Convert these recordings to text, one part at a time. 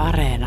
Areena.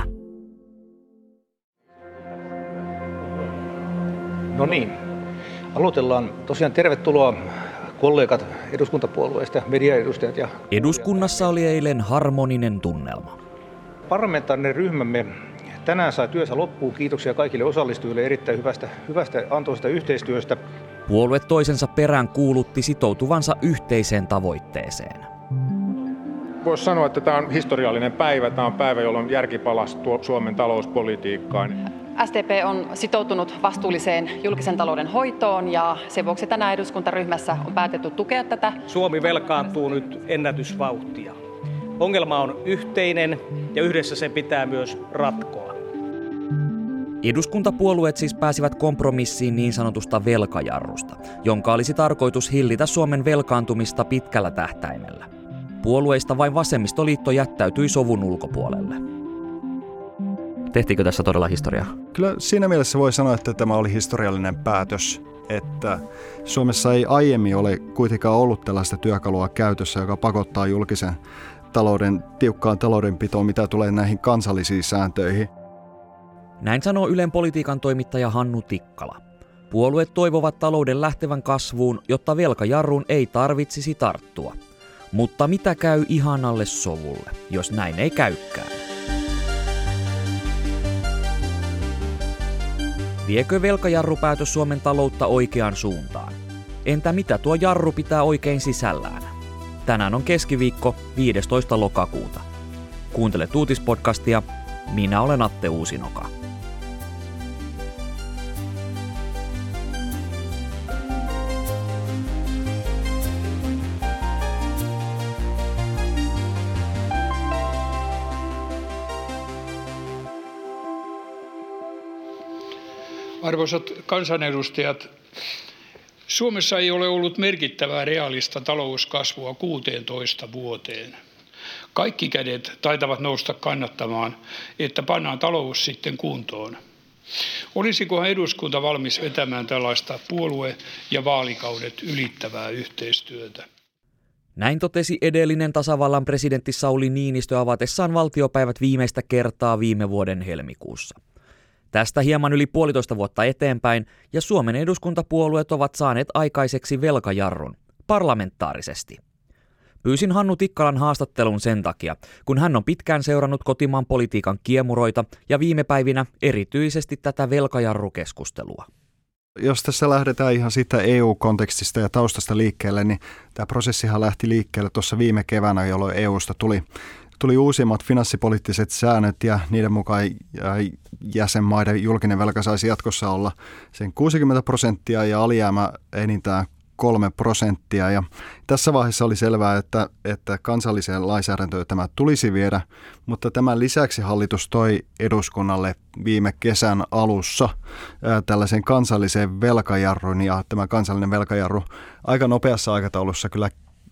No niin, aloitellaan. Tosiaan tervetuloa kollegat eduskuntapuolueista, mediaedustajat. Eduskunnassa oli eilen harmoninen tunnelma. Parlamentaarinen ryhmämme tänään sai työnsä loppuun. Kiitoksia kaikille osallistujille erittäin hyvästä antoisesta yhteistyöstä. Puolue toisensa perään kuulutti sitoutuvansa yhteiseen tavoitteeseen. Voisi sanoa, että tämä on historiallinen päivä. Tämä on päivä, jolloin järki palasi Suomen talouspolitiikkaan. SDP on sitoutunut vastuulliseen julkisen talouden hoitoon ja sen vuoksi tänään eduskuntaryhmässä on päätetty tukea tätä. Suomi velkaantuu nyt ennätysvauhtia. Ongelma on yhteinen ja yhdessä sen pitää myös ratkoa. Eduskuntapuolueet siis pääsivät kompromissiin niin sanotusta velkajarrusta, jonka olisi tarkoitus hillitä Suomen velkaantumista pitkällä tähtäimellä. Puolueista vain vasemmistoliitto jättäytyi sovun ulkopuolelle. Tehtiinkö tässä todella historiaa? Kyllä siinä mielessä voi sanoa, että tämä oli historiallinen päätös, että Suomessa ei aiemmin ole kuitenkaan ollut tällaista työkalua käytössä, joka pakottaa julkisen talouden tiukkaan taloudenpitoon, mitä tulee näihin kansallisiin sääntöihin. Näin sanoo Ylen politiikan toimittaja Hannu Tikkala. Puolueet toivovat talouden lähtevän kasvuun, jotta velkajarruun ei tarvitsisi tarttua. Mutta mitä käy ihanalle sovulle, jos näin ei käykään? Viekö velkajarrupäätös Suomen taloutta oikeaan suuntaan? Entä mitä tuo jarru pitää oikein sisällään? Tänään on keskiviikko 15. lokakuuta. Kuuntele uutispodcastia. Minä olen Atte Uusinoka. Arvoisat kansanedustajat, Suomessa ei ole ollut merkittävää reaalista talouskasvua 16 vuoteen. Kaikki kädet taitavat nousta kannattamaan, että pannaan talous sitten kuntoon. Olisikohan eduskunta valmis vetämään tällaista puolue- ja vaalikaudet ylittävää yhteistyötä? Näin totesi edellinen tasavallan presidentti Sauli Niinistö avatessaan valtiopäivät viimeistä kertaa viime vuoden helmikuussa. Tästä hieman yli 1,5 vuotta eteenpäin ja Suomen eduskuntapuolueet ovat saaneet aikaiseksi velkajarrun, parlamentaarisesti. Pyysin Hannu Tikkalan haastattelun sen takia, kun hän on pitkään seurannut kotimaan politiikan kiemuroita ja viime päivinä erityisesti tätä velkajarrukeskustelua. Jos tässä lähdetään ihan siitä EU-kontekstista ja taustasta liikkeelle, niin tämä prosessihan lähti liikkeelle tuossa viime keväänä, jolloin EUsta tuli uusimmat finanssipoliittiset säännöt ja niiden mukaan jäsenmaiden julkinen velka saisi jatkossa olla sen 60% ja alijäämä enintään 3%. Ja tässä vaiheessa oli selvää, että kansalliseen lainsäädäntöön tämä tulisi viedä, mutta tämän lisäksi hallitus toi eduskunnalle viime kesän alussa tällaisen kansallisen velkajarrun ja tämä kansallinen velkajarru aika nopeassa aikataulussa kyllä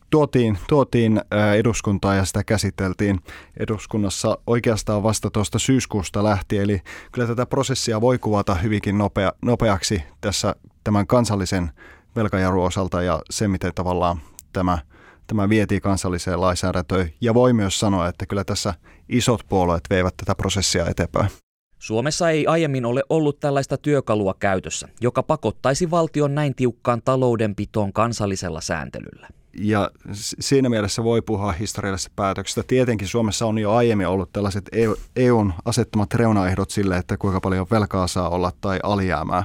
tuotiin eduskuntaan ja sitä käsiteltiin eduskunnassa oikeastaan vasta tuosta syyskuusta lähtien. Eli kyllä tätä prosessia voi kuvata hyvinkin nopeaksi tässä tämän kansallisen velkajarrun osalta ja se, miten tavallaan tämä vietiin kansalliseen lainsäädäntöön. Ja voi myös sanoa, että kyllä tässä isot puolueet veivät tätä prosessia eteenpäin. Suomessa ei aiemmin ole ollut tällaista työkalua käytössä, joka pakottaisi valtion näin tiukkaan taloudenpitoon kansallisella sääntelyllä. Ja siinä mielessä voi puhua historiallisesta päätöksestä. Tietenkin Suomessa on jo aiemmin ollut tällaiset EUn asettamat reunaehdot sille, että kuinka paljon velkaa saa olla tai alijäämää,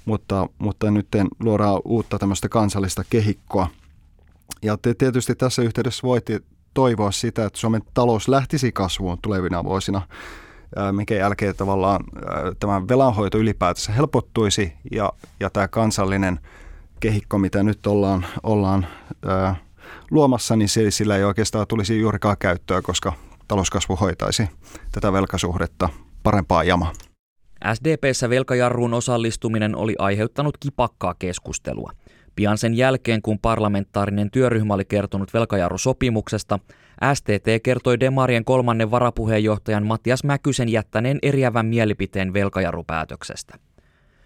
mutta nyt luodaan uutta tämmöistä kansallista kehikkoa. Ja tietysti tässä yhteydessä voitiin toivoa sitä, että Suomen talous lähtisi kasvuun tulevina vuosina, minkä jälkeen tavallaan tämä velanhoito ylipäätänsä helpottuisi ja tämä kansallinen kehikko, mitä nyt ollaan luomassa, niin sillä ei oikeastaan tulisi juurikaan käyttöä, koska talouskasvu hoitaisi tätä velkasuhdetta parempaa jamaa. SDP:ssä velkajarruun osallistuminen oli aiheuttanut kipakkaa keskustelua. Pian sen jälkeen, kun parlamentaarinen työryhmä oli kertonut velkajarrusopimuksesta, STT kertoi Demarien 3. varapuheenjohtajan Matias Mäkysen jättäneen eriävän mielipiteen velkajarrupäätöksestä.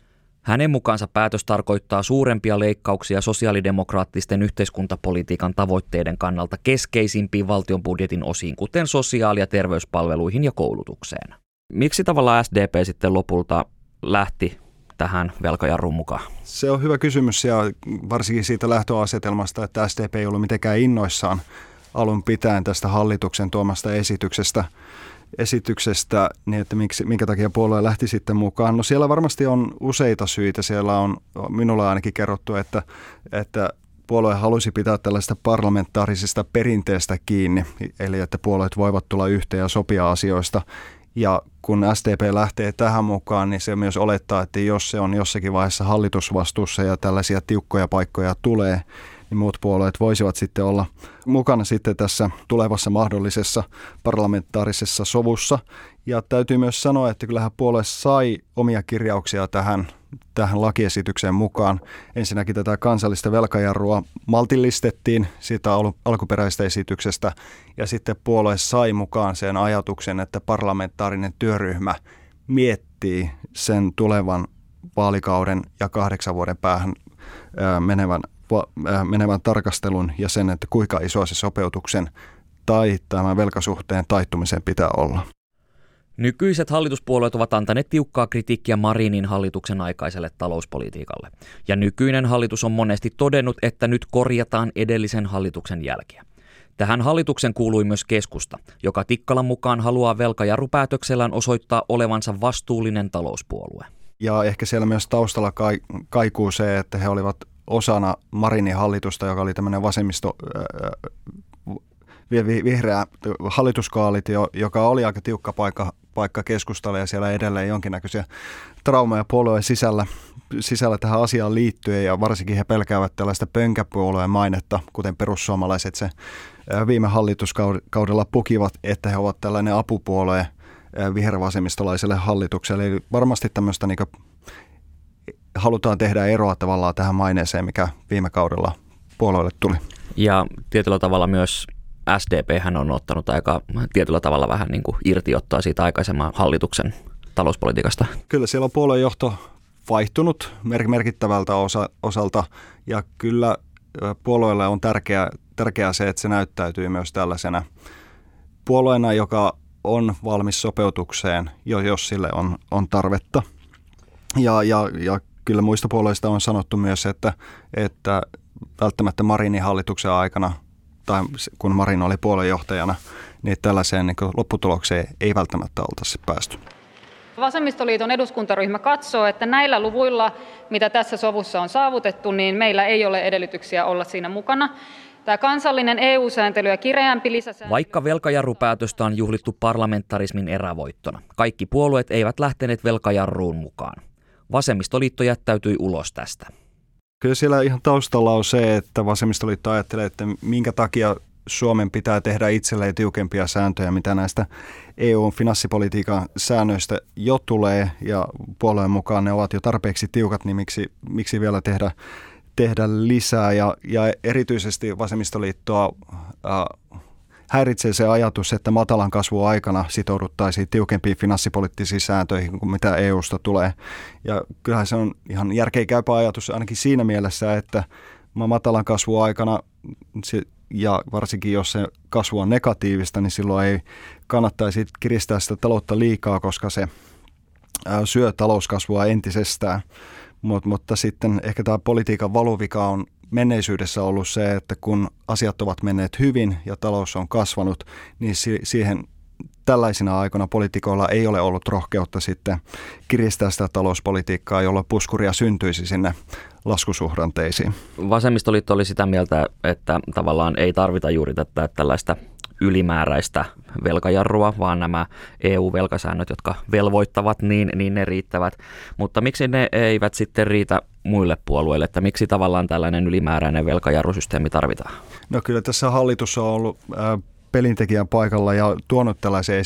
Hänen mukaansa päätös tarkoittaa suurempia leikkauksia sosiaalidemokraattisten yhteiskuntapolitiikan tavoitteiden kannalta keskeisimpiin valtion budjetin osiin, kuten sosiaali- ja terveyspalveluihin ja koulutukseen. Miksi tavallaan SDP sitten lopulta lähti tähän velkajarruun mukaan? Se on hyvä kysymys ja varsinkin siitä lähtöasetelmasta, että SDP ei ollut mitenkään innoissaan alun pitäen tästä hallituksen tuomasta esityksestä, niin että minkä takia puolue lähti sitten mukaan. No siellä varmasti on useita syitä. Siellä on minulle ainakin kerrottu, että puolue halusi pitää tällaista parlamentaarisesta perinteestä kiinni, eli että puolueet voivat tulla yhteen ja sopia asioista. Ja kun SDP lähtee tähän mukaan, niin se myös olettaa, että jos se on jossakin vaiheessa hallitusvastuussa ja tällaisia tiukkoja paikkoja tulee, niin muut puolueet voisivat sitten olla mukana sitten tässä tulevassa mahdollisessa parlamentaarisessa sovussa. Ja täytyy myös sanoa, että kyllähän puolue sai omia kirjauksia tähän lakiesitykseen mukaan. Ensinnäkin tätä kansallista velkajarrua maltillistettiin siitä alkuperäisestä esityksestä ja sitten puolue sai mukaan sen ajatuksen, että parlamentaarinen työryhmä miettii sen tulevan vaalikauden ja 8 vuoden päähän menevän tarkastelun ja sen, että kuinka iso se sopeutuksen tai tämän velkasuhteen taittumisen pitää olla. Nykyiset hallituspuolueet ovat antaneet tiukkaa kritiikkiä Marinin hallituksen aikaiselle talouspolitiikalle. Ja nykyinen hallitus on monesti todennut, että nyt korjataan edellisen hallituksen jälkeä. Tähän hallituksen kuului myös keskusta, joka Tikkalan mukaan haluaa velkajarrupäätöksellään osoittaa olevansa vastuullinen talouspuolue. Ja ehkä siellä myös taustalla kaikuu se, että he olivat osana Marinin hallitusta, joka oli tämmöinen vihreä hallituskoalitio, joka oli aika tiukka paikka keskustalle ja siellä edelleen jonkinnäköisiä traumeja puolueen sisällä tähän asiaan liittyen ja varsinkin he pelkäävät tällaista pönkäpuolueen mainetta, kuten perussuomalaiset se viime hallituskaudella pukivat, että he ovat tällainen apupuolue vihervasemmistolaiselle hallitukselle. Eli varmasti tämmöistä niin halutaan tehdä eroa tavallaan tähän maineeseen, mikä viime kaudella puolueelle tuli. Ja tietyllä tavalla myös SDP:hän on ottanut aika tietyllä tavalla vähän niin kuin irtiottaa siitä aikaisemman hallituksen talouspolitiikasta. Kyllä siellä on puoluejohto vaihtunut merkittävältä osalta ja kyllä puolueelle on tärkeää se, että se näyttäytyy myös tällaisena puolueena, joka on valmis sopeutukseen, jos sille on tarvetta. Ja kyllä muista puolueista on sanottu myös, että välttämättä Marinin hallituksen aikana tai kun Marin oli puoluejohtajana, niin tällaiseen niin lopputulokseen ei välttämättä oltaisi päästy. Vasemmistoliiton eduskuntaryhmä katsoo, että näillä luvuilla, mitä tässä sovussa on saavutettu, niin meillä ei ole edellytyksiä olla siinä mukana. Tämä kansallinen EU-sääntely ja kireämpi lisäsääntely... Vaikka velkajarrupäätöstä on juhlittu parlamentarismin erävoittona, kaikki puolueet eivät lähteneet velkajarruun mukaan. Vasemmistoliitto jättäytyi ulos tästä. Kyllä siellä ihan taustalla on se, että vasemmistoliitto ajattelee, että minkä takia Suomen pitää tehdä itselleen tiukempia sääntöjä, mitä näistä EU-finanssipolitiikan säännöistä jo tulee, ja puolueen mukaan ne ovat jo tarpeeksi tiukat, niin miksi vielä tehdä lisää, ja erityisesti vasemmistoliittoa häiritsee se ajatus, että matalan kasvun aikana sitouduttaisiin tiukempiin finanssipoliittisiin sääntöihin kuin mitä EUsta tulee. Ja kyllähän se on ihan järkeenkäypä ajatus ainakin siinä mielessä, että matalan kasvun aikana, ja varsinkin jos se kasvu on negatiivista, niin silloin ei kannattaisi kiristää sitä taloutta liikaa, koska se syö talouskasvua entisestään. Mutta sitten ehkä tämä politiikan valuvika on menneisyydessä ollut se, että kun asiat ovat menneet hyvin ja talous on kasvanut, niin siihen tällaisina aikoina poliitikoilla ei ole ollut rohkeutta sitten kiristää sitä talouspolitiikkaa, jolloin puskuria syntyisi sinne laskusuhdanteisiin. Vasemmistoliitto oli sitä mieltä, että tavallaan ei tarvita juuri tällaista ylimääräistä velkajarrua, vaan nämä EU-velkasäännöt, jotka velvoittavat, niin ne riittävät. Mutta miksi ne eivät sitten riitä muille puolueille, että miksi tavallaan tällainen ylimääräinen velkajarrusysteemi tarvitaan? No kyllä tässä hallitus on ollut pelintekijän paikalla ja tuonut tällaisen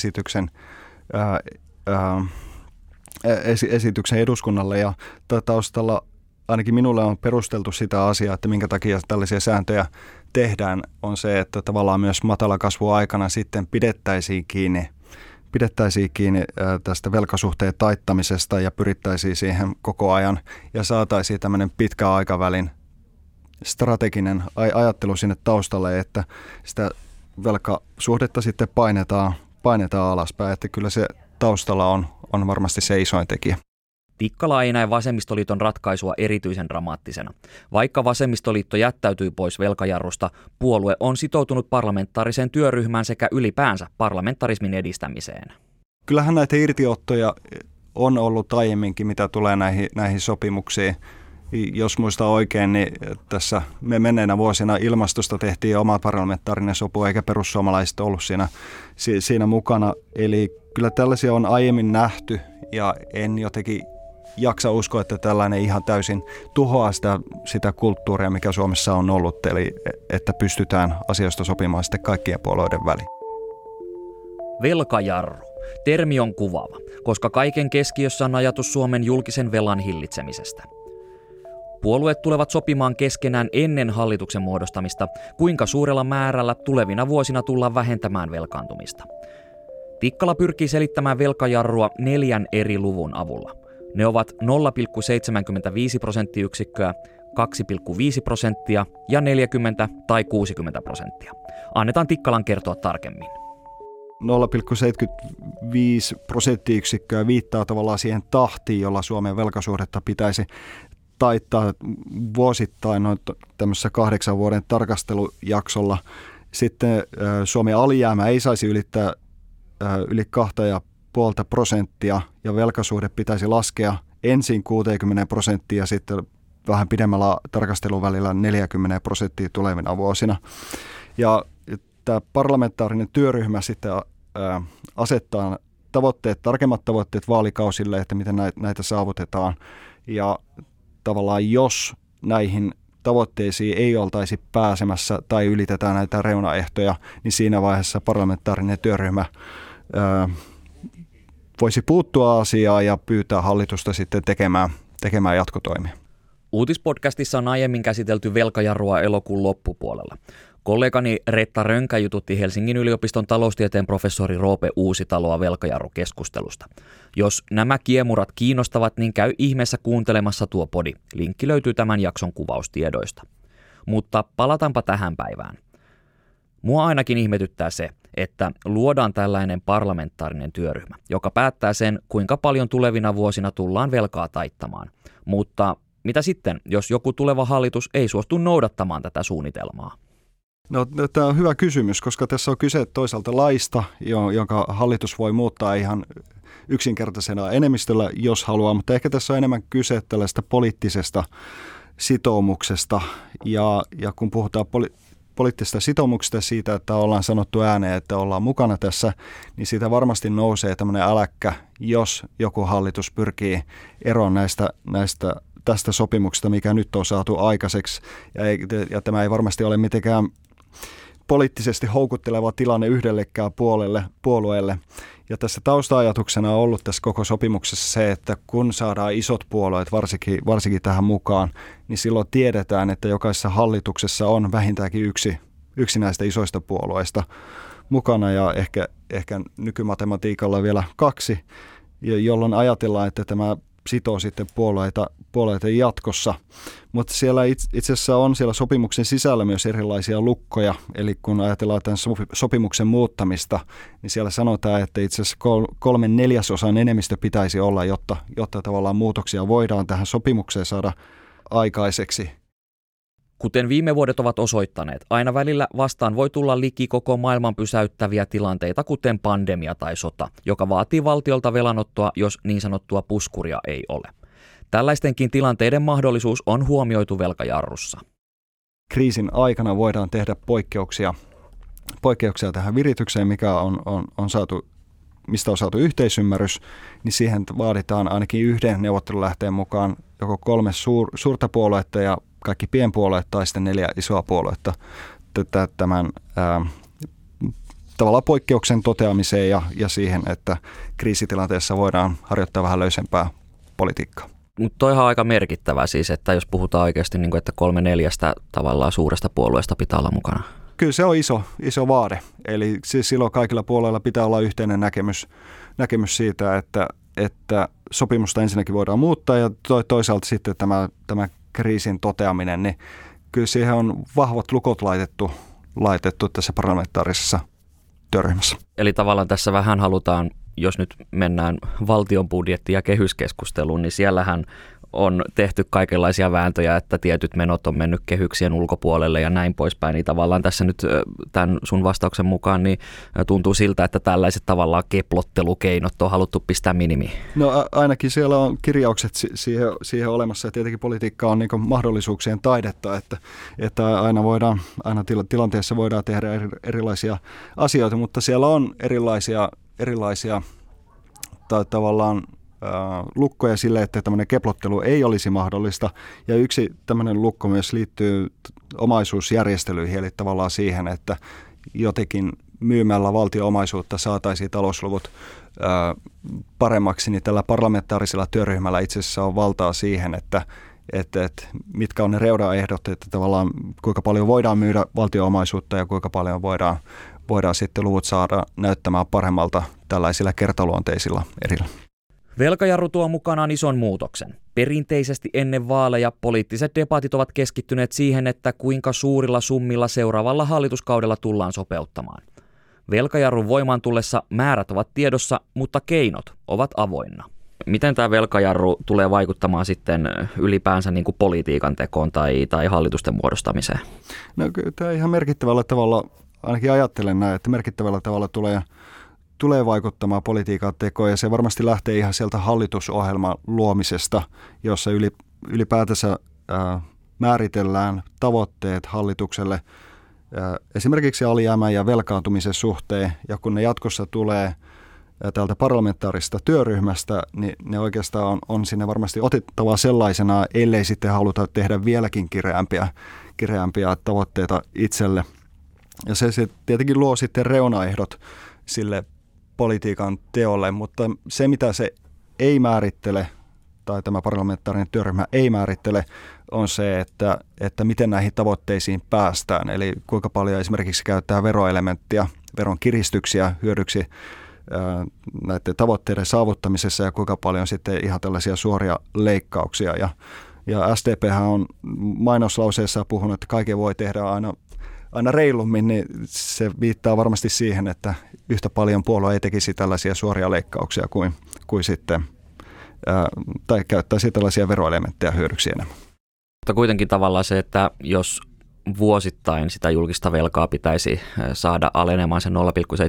esityksen eduskunnalle ja taustalla ainakin minulle on perusteltu sitä asiaa, että minkä takia tällaisia sääntöjä tehdään, on se, että tavallaan myös matala kasvu aikana sitten pidettäisiin pidettäisiin kiinni tästä velkasuhteen taittamisesta ja pyrittäisiin siihen koko ajan ja saataisiin tämmöinen pitkän aikavälin strateginen ajattelu sinne taustalle, että sitä velkasuhdetta sitten painetaan alaspäin, että kyllä se taustalla on varmasti se isoin tekijä. Tikkala ei näe vasemmistoliiton ratkaisua erityisen dramaattisena. Vaikka vasemmistoliitto jättäytyi pois velkajarrusta, puolue on sitoutunut parlamentaariseen työryhmään sekä ylipäänsä parlamentarismin edistämiseen. Kyllähän näitä irtiottoja on ollut aiemminkin, mitä tulee näihin sopimuksiin. Jos muistaa oikein, niin tässä me menneinä vuosina ilmastosta tehtiin oma parlamentaarinen sopu, eikä perussuomalaiset ollut siinä mukana. Eli kyllä tällaisia on aiemmin nähty ja en jotenkin jaksa uskoa, että tällainen ihan täysin tuhoaa sitä kulttuuria, mikä Suomessa on ollut, eli että pystytään asioista sopimaan sitten kaikkien puolueiden väliin. Velkajarru. Termi on kuvaava, koska kaiken keskiössä on ajatus Suomen julkisen velan hillitsemisestä. Puolueet tulevat sopimaan keskenään ennen hallituksen muodostamista, kuinka suurella määrällä tulevina vuosina tullaan vähentämään velkaantumista. Tikkala pyrkii selittämään velkajarrua 4 eri luvun avulla. Ne ovat 0,75 prosenttiyksikköä, 2,5% ja 40 tai 60%. Annetaan Tikkalan kertoa tarkemmin. 0,75 prosenttiyksikköä viittaa tavallaan siihen tahtiin, jolla Suomen velkasuhdetta pitäisi taittaa vuosittain noin tämmöisessä 8 vuoden tarkastelujaksolla. Sitten Suomen alijäämä ei saisi ylittää yli 2,5% ja velkasuhde pitäisi laskea ensin 60% ja sitten vähän pidemmällä tarkastelun välillä 40% tulevina vuosina. Ja tämä parlamentaarinen työryhmä sitten asettaa tarkemmat tavoitteet vaalikausille, että miten näitä saavutetaan. Ja tavallaan jos näihin tavoitteisiin ei oltaisi pääsemässä tai ylitetään näitä reunaehtoja, niin siinä vaiheessa parlamentaarinen työryhmä voisi puuttua asiaan ja pyytää hallitusta sitten tekemään jatkotoimia. Uutispodcastissa on aiemmin käsitelty velkajarrua elokuun loppupuolella. Kollegani Reetta Rönkä jututti Helsingin yliopiston taloustieteen professori Roope Uusitaloa velkajarrukeskustelusta. Jos nämä kiemurat kiinnostavat, niin käy ihmeessä kuuntelemassa tuo podi. Linkki löytyy tämän jakson kuvaustiedoista. Mutta palataanpa tähän päivään. Mua ainakin ihmetyttää se, että luodaan tällainen parlamentaarinen työryhmä, joka päättää sen, kuinka paljon tulevina vuosina tullaan velkaa taittamaan. Mutta mitä sitten, jos joku tuleva hallitus ei suostu noudattamaan tätä suunnitelmaa? No, tämä on hyvä kysymys, koska tässä on kyse toisaalta laista, jonka hallitus voi muuttaa ihan yksinkertaisena enemmistöllä, jos haluaa, mutta ehkä tässä on enemmän kyse tällaista poliittisesta sitoumuksesta. Ja kun puhutaan poliittisesta sitoumuksesta siitä, että ollaan sanottu ääneen, että ollaan mukana tässä, niin siitä varmasti nousee tämmöinen äläkkä, jos joku hallitus pyrkii eroon tästä sopimuksesta, mikä nyt on saatu aikaiseksi. Ja tämä ei varmasti ole mitenkään poliittisesti houkutteleva tilanne yhdellekään puolueelle. Ja tässä tausta-ajatuksena on ollut tässä koko sopimuksessa se, että kun saadaan isot puolueet varsinkin tähän mukaan, niin silloin tiedetään, että jokaisessa hallituksessa on vähintäänkin yksi näistä isoista puolueista mukana ja ehkä nykymatematiikalla vielä 2, jolloin ajatellaan, että tämä sitoo sitten puolueita jatkossa. Mutta siellä itse asiassa on siellä sopimuksen sisällä myös erilaisia lukkoja. Eli kun ajatellaan tämän sopimuksen muuttamista, niin siellä sanotaan, että itse asiassa 3/4 enemmistö pitäisi olla, jotta tavallaan muutoksia voidaan tähän sopimukseen saada aikaiseksi. Kuten viime vuodet ovat osoittaneet, aina välillä vastaan voi tulla liki koko maailman pysäyttäviä tilanteita, kuten pandemia tai sota, joka vaatii valtiolta velanottoa, jos niin sanottua puskuria ei ole. Tällaistenkin tilanteiden mahdollisuus on huomioitu velkajarrussa. Kriisin aikana voidaan tehdä poikkeuksia tähän viritykseen, mistä on saatu yhteisymmärrys, niin siihen vaaditaan ainakin yhden neuvottelulähteen mukaan joko 3 suurta puoluetta ja kaikki pienpuolueet tai sitten 4 isoa puoluetta tämän tavallaan poikkeuksen toteamiseen ja siihen, että kriisitilanteessa voidaan harjoittaa vähän löysempää politiikkaa. Mutta toi on aika merkittävää siis, että jos puhutaan oikeasti, niin kuin, että 3/4 tavallaan suuresta puolueesta pitää olla mukana. kyllä se on iso vaade. Eli siis silloin kaikilla puolella pitää olla yhteinen näkemys siitä, että sopimusta ensinnäkin voidaan muuttaa ja toisaalta sitten tämä kriisin toteaminen, niin kyllä siihen on vahvat lukot laitettu tässä parlamentaarisessa työryhmässä. Eli tavallaan tässä vähän halutaan, jos nyt mennään valtion budjetti- ja kehyskeskusteluun, niin siellähän on tehty kaikenlaisia vääntöjä, että tietyt menot on mennyt kehyksien ulkopuolelle ja näin poispäin. Niin tavallaan tässä nyt tämän sun vastauksen mukaan niin tuntuu siltä, että tällaiset tavallaan keplottelukeinot on haluttu pistää minimiin. No ainakin siellä on kirjaukset siihen olemassa ja tietenkin politiikka on niin kuin mahdollisuuksien taidetta, että aina tilanteessa voidaan tehdä erilaisia asioita, mutta siellä on erilaisia tavallaan lukkoja sille, että tämmöinen keplottelu ei olisi mahdollista. Ja yksi tämmöinen lukko myös liittyy omaisuusjärjestelyihin, eli tavallaan siihen, että jotenkin myymällä valtio-omaisuutta saataisiin talousluvut paremmaksi, niin tällä parlamentaarisella työryhmällä itse asiassa on valtaa siihen, että mitkä on ne reunaehdot, että tavallaan kuinka paljon voidaan myydä valtio-omaisuutta ja kuinka paljon voidaan sitten luvut saada näyttämään paremmalta tällaisilla kertaluonteisilla erillä. Velkajarru tuo mukanaan ison muutoksen. Perinteisesti ennen vaaleja poliittiset debatit ovat keskittyneet siihen, että kuinka suurilla summilla seuraavalla hallituskaudella tullaan sopeuttamaan. Velkajarrun voimaan tullessa määrät ovat tiedossa, mutta keinot ovat avoinna. Miten tämä velkajarru tulee vaikuttamaan sitten ylipäänsä niin kuin politiikan tekoon tai hallitusten muodostamiseen? No tämä ihan merkittävällä tavalla, ainakin ajattelen näin, että merkittävällä tavalla tulee vaikuttamaan politiikan tekoon ja se varmasti lähtee ihan sieltä hallitusohjelman luomisesta, jossa ylipäätänsä määritellään tavoitteet hallitukselle esimerkiksi alijäämän ja velkaantumisen suhteen ja kun ne jatkossa tulee tältä parlamentaarista työryhmästä, niin ne oikeastaan on sinne varmasti otettava sellaisena, ellei sitten haluta tehdä vieläkin kireämpiä tavoitteita itselle. Ja se tietenkin luo sitten reunaehdot sille politiikan teolle, mutta se mitä se ei määrittele, tai tämä parlamentaarinen työryhmä ei määrittele, on se, että miten näihin tavoitteisiin päästään. Eli kuinka paljon esimerkiksi käyttää veroelementtiä, veron kiristyksiä hyödyksi näiden tavoitteiden saavuttamisessa ja kuinka paljon sitten ihan tällaisia suoria leikkauksia. Ja SDPhän on mainoslauseessa puhunut, että kaiken voi tehdä aina reilummin, niin se viittaa varmasti siihen, että yhtä paljon puolue ei tekisi tällaisia suoria leikkauksia kuin sitten, tai käyttäisi tällaisia veroelementtejä hyödyksi enemmän. Mutta kuitenkin tavallaan se, että jos vuosittain sitä julkista velkaa pitäisi saada alenemaan sen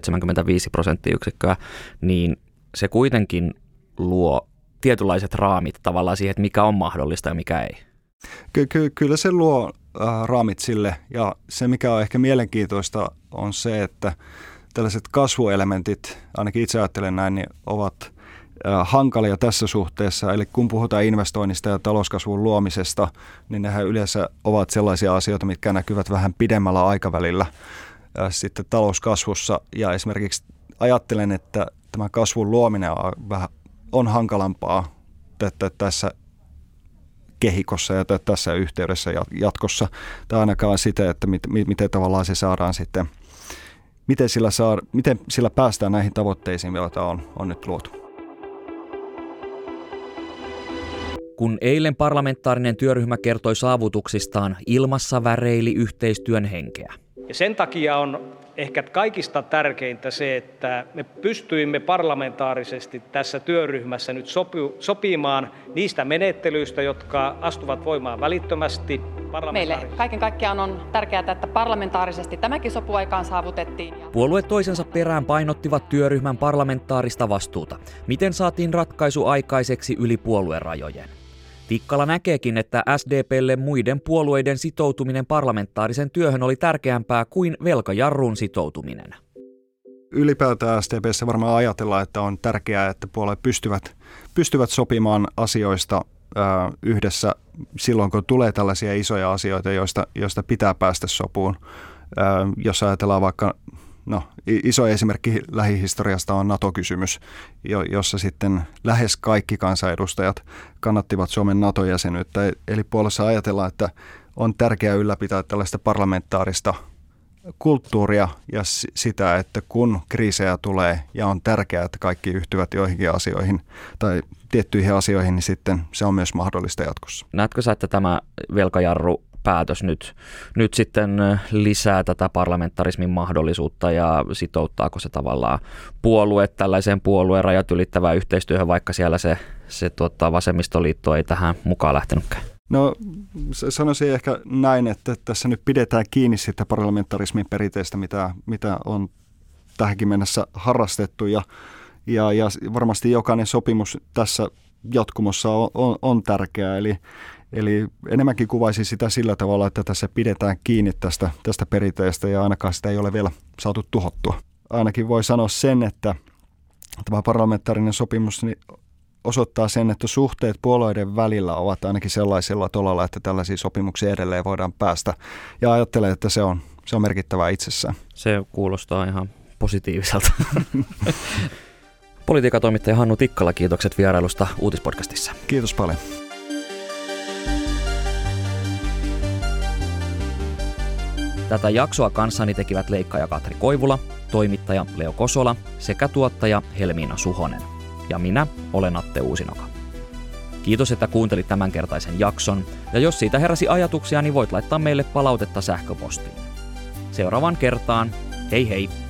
0,75%, niin se kuitenkin luo tietynlaiset raamit tavallaan siihen, että mikä on mahdollista ja mikä ei. Kyllä se luo raamit sille ja se mikä on ehkä mielenkiintoista on se, että tällaiset kasvuelementit, ainakin itse ajattelen näin, niin ovat hankalia tässä suhteessa. Eli kun puhutaan investoinnista ja talouskasvun luomisesta, niin nehän yleensä ovat sellaisia asioita, mitkä näkyvät vähän pidemmällä aikavälillä sitten talouskasvussa. Ja esimerkiksi ajattelen, että tämä kasvun luominen on hankalampaa tässä kehikossa ja tässä yhteydessä jatkossa. Tai ainakaan sitä, että miten tavallaan se saadaan sitten, miten sillä päästään näihin tavoitteisiin, joita on nyt luotu. Kun eilen parlamentaarinen työryhmä kertoi saavutuksistaan, ilmassa väreili yhteistyön henkeä. Ja sen takia on ehkä kaikista tärkeintä se, että me pystyimme parlamentaarisesti tässä työryhmässä nyt sopimaan niistä menettelyistä, jotka astuvat voimaan välittömästi. Meille kaiken kaikkiaan on tärkeää, että parlamentaarisesti tämäkin sopuaikaan saavutettiin. Puolueet toisensa perään painottivat työryhmän parlamentaarista vastuuta. Miten saatiin ratkaisu aikaiseksi yli puoluerajojen? Tikkala näkeekin, että SDP:lle muiden puolueiden sitoutuminen parlamentaarisen työhön oli tärkeämpää kuin velkajarruun sitoutuminen. Ylipäätään SDP:ssä varmaan ajatellaan, että on tärkeää, että puolueet pystyvät sopimaan asioista yhdessä silloin, kun tulee tällaisia isoja asioita, joista pitää päästä sopuun. Jos ajatellaan vaikka, iso esimerkki lähihistoriasta on NATO-kysymys, jossa sitten lähes kaikki kansanedustajat kannattivat Suomen NATO-jäsenyyttä. Eli puolessa ajatellaan, että on tärkeää ylläpitää tällaista parlamentaarista kulttuuria ja sitä, että kun kriisejä tulee ja on tärkeää, että kaikki yhtyvät joihinkin asioihin tai tiettyihin asioihin, niin sitten se on myös mahdollista jatkossa. Näetkö sä, että tämä velkajarrupäätös nyt sitten lisää tätä parlamentarismin mahdollisuutta ja sitouttaako se tavallaan puolueet tällaiseen puolueen rajat ylittävään yhteistyöhön, vaikka siellä se vasemmistoliitto ei tähän mukaan lähtenytkään? No sanoisin ehkä näin, että tässä nyt pidetään kiinni sitä parlamentarismin perinteestä, mitä on tähänkin mennessä harrastettu ja varmasti jokainen sopimus tässä jatkumossa on tärkeää. Eli enemmänkin kuvaisin sitä sillä tavalla, että tässä pidetään kiinni tästä perinteestä ja ainakaan sitä ei ole vielä saatu tuhottua. Ainakin voi sanoa sen, että tämä parlamentaarinen sopimus niin osoittaa sen, että suhteet puolueiden välillä ovat ainakin sellaisella tolalla, että tällaisia sopimuksia edelleen voidaan päästä. Ja ajattelen, että se on merkittävää itsessään. Se kuulostaa ihan positiiviselta. Politiikan toimittaja Hannu Tikkala, kiitokset vierailusta Uutispodcastissa. Kiitos paljon. Tätä jaksoa kanssani tekivät leikkaaja Katri Koivula, toimittaja Leo Kosola sekä tuottaja Helmiina Suhonen. Ja minä olen Atte Uusinoka. Kiitos, että kuuntelit tämänkertaisen jakson, ja jos siitä heräsi ajatuksia, niin voit laittaa meille palautetta sähköpostiin. Seuraavaan kertaan, hei hei!